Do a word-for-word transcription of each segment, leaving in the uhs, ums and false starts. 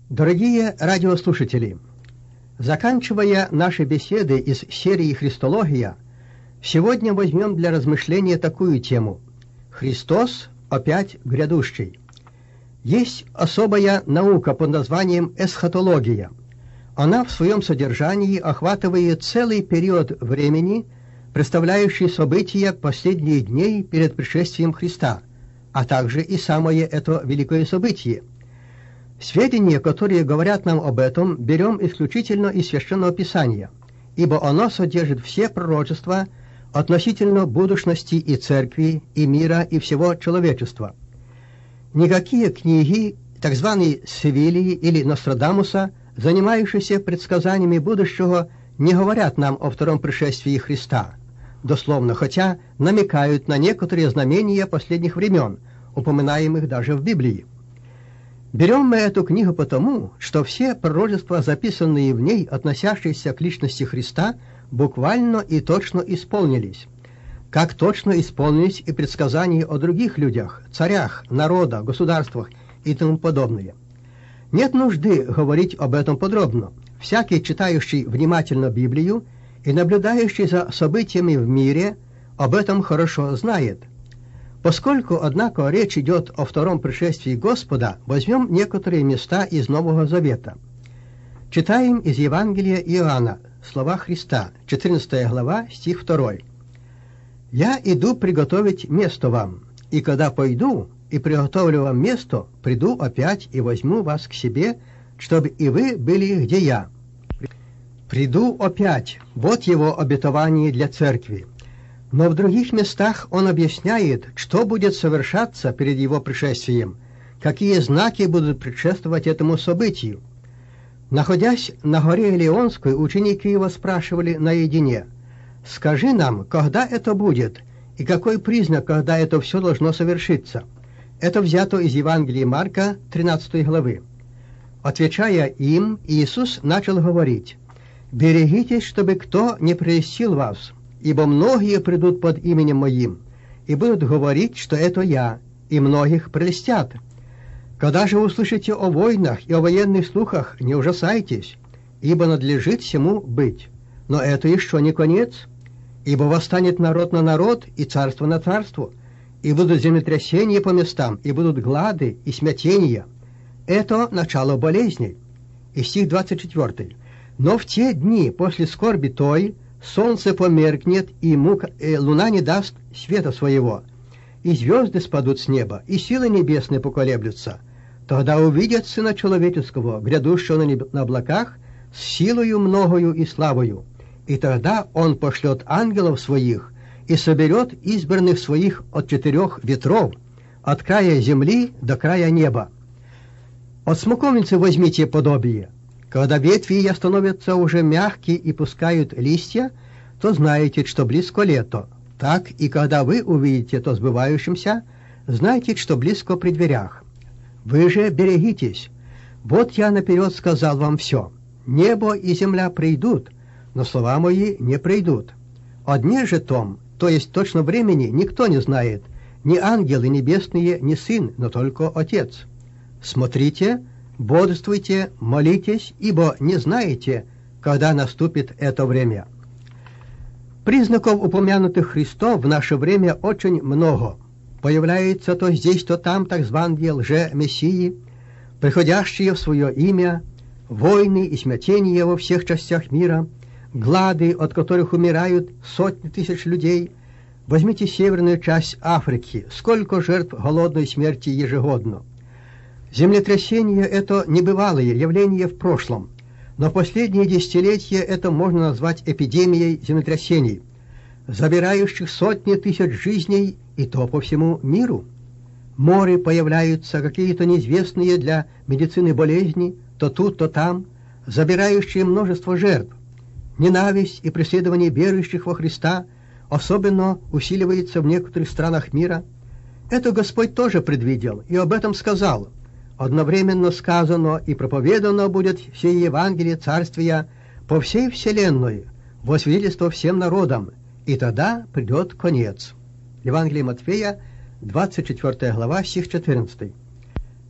Дорогие радиослушатели, заканчивая наши беседы из серии «Христология», сегодня возьмем для размышления такую тему «Христос опять грядущий». Есть особая наука под названием эсхатология. Она в своем содержании охватывает целый период времени, представляющий события последних дней перед пришествием Христа, а также и самое это великое событие. Сведения, которые говорят нам об этом, берем исключительно из Священного Писания, ибо оно содержит все пророчества относительно будущности и церкви, и мира, и всего человечества. Никакие книги, так званые Севилии или Нострадамуса, занимающиеся предсказаниями будущего, не говорят нам о втором пришествии Христа, дословно, хотя намекают на некоторые знамения последних времен, упоминаемых даже в Библии. Берем мы эту книгу потому, что все пророчества, записанные в ней, относящиеся к личности Христа, буквально и точно исполнились. Как точно исполнились и предсказания о других людях, царях, народах, государствах и тому подобное. Нет нужды говорить об этом подробно. Всякий, читающий внимательно Библию и наблюдающий за событиями в мире, об этом хорошо знает. Поскольку, однако, речь идет о втором пришествии Господа, возьмем некоторые места из Нового Завета. Читаем из Евангелия Иоанна, слова Христа, четырнадцатая глава, стих второй. «Я иду приготовить место вам, и когда пойду и приготовлю вам место, приду опять и возьму вас к себе, чтобы и вы были, где я». «Приду опять» — вот его обетование для церкви. Но в других местах он объясняет, что будет совершаться перед его пришествием, какие знаки будут предшествовать этому событию. Находясь на горе Илионской, ученики его спрашивали наедине: «Скажи нам, когда это будет, и какой признак, когда это все должно совершиться?» Это взято из Евангелия Марка, тринадцатой главы. Отвечая им, Иисус начал говорить: «Берегитесь, чтобы кто не прельстил вас, ибо многие придут под именем Моим, и будут говорить, что это Я, и многих прельстят. Когда же услышите о войнах и о военных слухах, не ужасайтесь, ибо надлежит всему быть. Но это еще не конец, ибо восстанет народ на народ, и царство на царство, и будут землетрясения по местам, и будут глады и смятения. Это начало болезней». И стих двадцать четвёртый. «Но в те дни после скорби той солнце померкнет, и, мука, и луна не даст света своего, и звезды спадут с неба, и силы небесные поколеблются. Тогда увидят Сына Человеческого, грядущего на, неб... на облаках, с силою многою и славою. И тогда Он пошлет ангелов Своих и соберет избранных Своих от четырех ветров, от края земли до края неба. От смоковницы возьмите подобие. Когда ветви ее становятся уже мягкие и пускают листья, то знаете, что близко лето. Так и когда вы увидите то сбывающимся, знайте, что близко при дверях. Вы же берегитесь. Вот я наперед сказал вам все. Небо и земля придут, но слова мои не придут. О дне же том, то есть точно времени, никто не знает, ни ангелы небесные, ни Сын, но только Отец. Смотрите, бодрствуйте, молитесь, ибо не знаете, когда наступит это время». Признаков, упомянутых Христом, в наше время очень много. Появляется то здесь, то там так званые лже-мессии, приходящие в свое имя, войны и смятения во всех частях мира, глады, от которых умирают сотни тысяч людей. Возьмите северную часть Африки, сколько жертв голодной смерти ежегодно. Землетрясение – это небывалое явление в прошлом, но последние десятилетия это можно назвать эпидемией землетрясений, забирающих сотни тысяч жизней, и то по всему миру. Море появляются какие-то неизвестные для медицины болезни, то тут, то там, забирающие множество жертв. Ненависть и преследование верующих во Христа особенно усиливается в некоторых странах мира. Это Господь тоже предвидел и об этом сказал: «Одновременно сказано и проповедано будет все Евангелие Царствия по всей вселенной, во свидетельство всем народам, и тогда придет конец». Евангелие Матфея, двадцать четвёртая глава, стих четырнадцатый.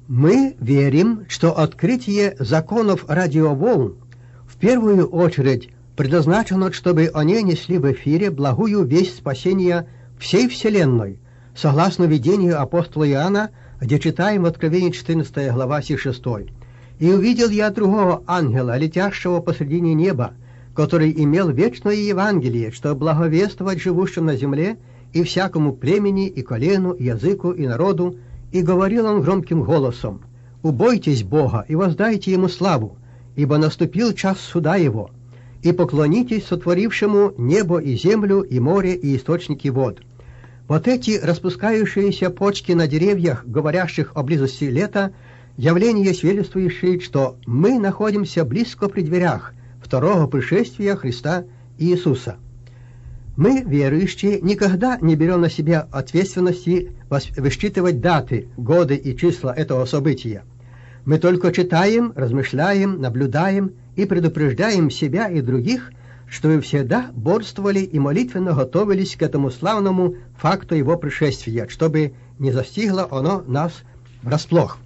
Мы верим, что открытие законов радиоволн в первую очередь предназначено, чтобы они несли в эфире благую весть спасения всей Вселенной, согласно видению апостола Иоанна, где читаем в Откровении четырнадцатая глава, стих шестой. «И увидел я другого ангела, летящего посредине неба, который имел вечное Евангелие, чтобы благовествовать живущим на земле и всякому племени, и колену, и языку, и народу, и говорил он громким голосом: «Убойтесь Бога и воздайте Ему славу, ибо наступил час суда Его, и поклонитесь сотворившему небо и землю, и море, и источники вод». Вот эти распускающиеся почки на деревьях, говорящих о близости лета, явления, свидетельствующие, что мы находимся близко при дверях второго пришествия Христа Иисуса. Мы, верующие, никогда не берем на себя ответственности высчитывать даты, годы и числа этого события. Мы только читаем, размышляем, наблюдаем и предупреждаем себя и других, чтобы всегда борствовали и молитвенно готовились к этому славному факту его пришествия, чтобы не застигло оно нас врасплох.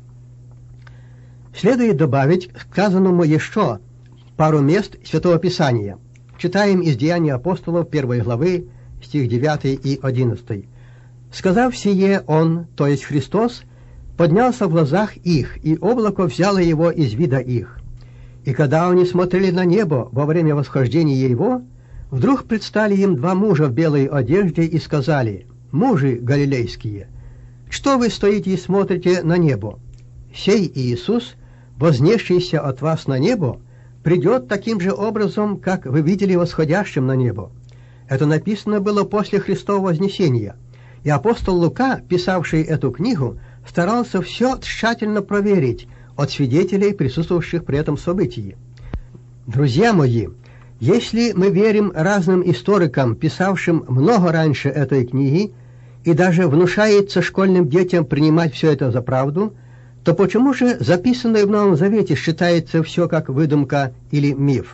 Следует добавить к сказанному еще пару мест Святого Писания. Читаем из Деяний апостолов первой главы, стих девятый и одиннадцатый. «Сказав сие, он, то есть Христос, поднялся в глазах их, и облако взяло его из вида их. И когда они смотрели на небо во время восхождения его, вдруг предстали им два мужа в белой одежде и сказали: «Мужи галилейские, что вы стоите и смотрите на небо? Сей Иисус, вознесшийся от вас на небо, придет таким же образом, как вы видели восходящим на небо». Это написано было после Христова вознесения, и апостол Лука, писавший эту книгу, старался все тщательно проверить от свидетелей, присутствовавших при этом событии. Друзья мои, если мы верим разным историкам, писавшим много раньше этой книги, и даже внушается школьным детям принимать все это за правду, то почему же записанное в Новом Завете считается все как выдумка или миф?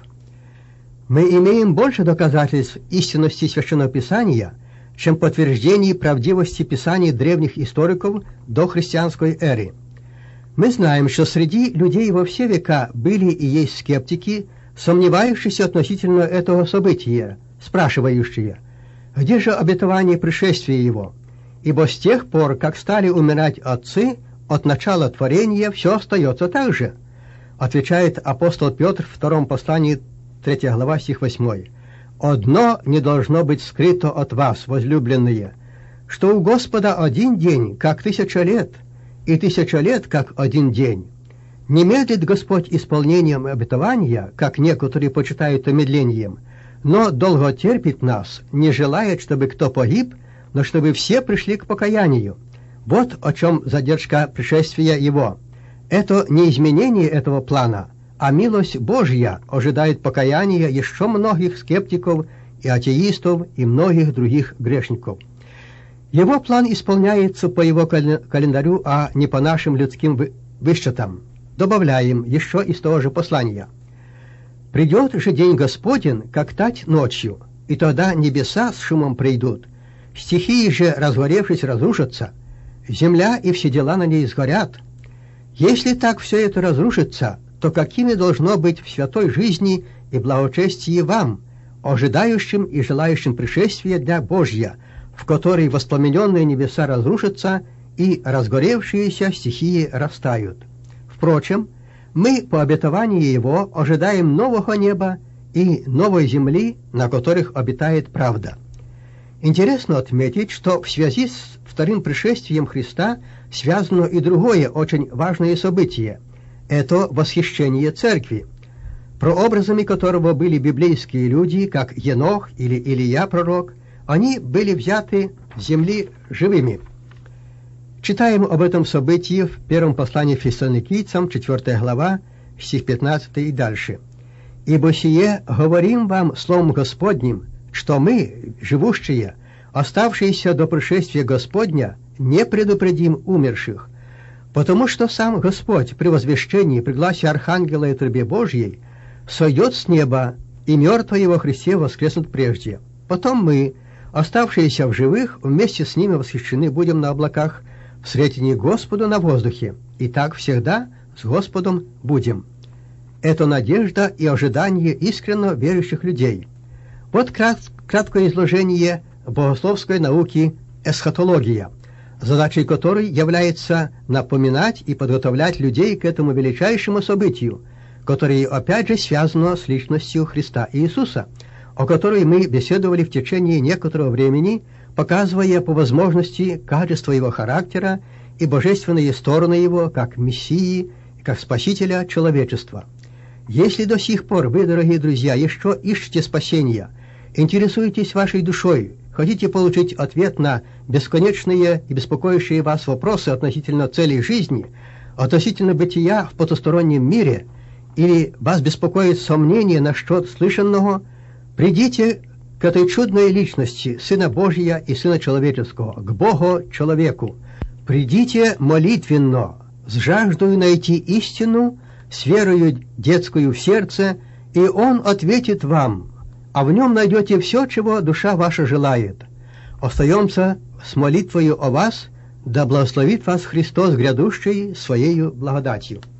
Мы имеем больше доказательств истинности Священного Писания, чем подтверждений правдивости Писаний древних историков до христианской эры. Мы знаем, что среди людей во все века были и есть скептики, сомневающиеся относительно этого события, спрашивающие: где же обетование пришествия его? Ибо с тех пор, как стали умирать отцы, от начала творения все остается так же. Отвечает апостол Петр в втором послании, третья глава, стих восьмой. «Одно не должно быть скрыто от вас, возлюбленные, что у Господа один день, как тысяча лет, и тысяча лет, как один день. Не медлит Господь исполнением обетования, как некоторые почитают омедлением, но долго терпит нас, не желает, чтобы кто погиб, но чтобы все пришли к покаянию». Вот о чем задержка пришествия его. Это не изменение этого плана, а милость Божья ожидает покаяния еще многих скептиков и атеистов и многих других грешников. Его план исполняется по его календарю, а не по нашим людским высчетам. Добавляем еще из того же послания. «Придет же день Господень, как тать ночью, и тогда небеса с шумом придут, стихии же, разгоревшись, разрушатся, земля и все дела на ней сгорят. Если так все это разрушится, то какими должно быть в святой жизни и благочестии вам, ожидающим и желающим пришествия для Божья, в которой воспламененные небеса разрушатся и разгоревшиеся стихии растают? Впрочем, мы по обетованию Его ожидаем нового неба и новой земли, на которых обитает правда». Интересно отметить, что в связи с вторым пришествием Христа связано и другое очень важное событие – это восхищение Церкви, прообразами которого были библейские люди, как Енох или Илия пророк. Они были взяты с земли живыми. Читаем об этом событии в первом послании Фессалоникийцам, четвёртая глава, стих пятнадцатый и дальше. «Ибо сие говорим вам словом Господним, что мы, живущие, оставшиеся до пришествия Господня, не предупредим умерших, потому что сам Господь при возвещении, при гласе Архангела и трубе Божьей сойдет с неба, и мертвые во Христе воскреснут прежде. Потом мы, оставшиеся в живых, вместе с ними восхищены будем на облаках, встретени Господу на воздухе, и так всегда с Господом будем. Это надежда и ожидание искренно верующих людей. Вот крат, краткое изложение богословской науки эсхатология, задачей которой является напоминать и подготовлять людей к этому величайшему событию, которое опять же связано с личностью Христа Иисуса, о которой мы беседовали в течение некоторого времени, показывая по возможности качество его характера и божественные стороны его как Мессии, как Спасителя человечества. Если до сих пор вы, дорогие друзья, еще ищете спасения, интересуетесь вашей душой, хотите получить ответ на бесконечные и беспокоящие вас вопросы относительно целей жизни, относительно бытия в потустороннем мире, или вас беспокоит сомнение насчет слышанного, придите к этой чудной личности, Сына Божия и Сына Человеческого, к Богу-человеку. Придите молитвенно, с жаждою найти истину, с верою детскую в сердце, и Он ответит вам, а в Нем найдете все, чего душа ваша желает. Остаемся с молитвою о вас, да благословит вас Христос грядущий Своею благодатью.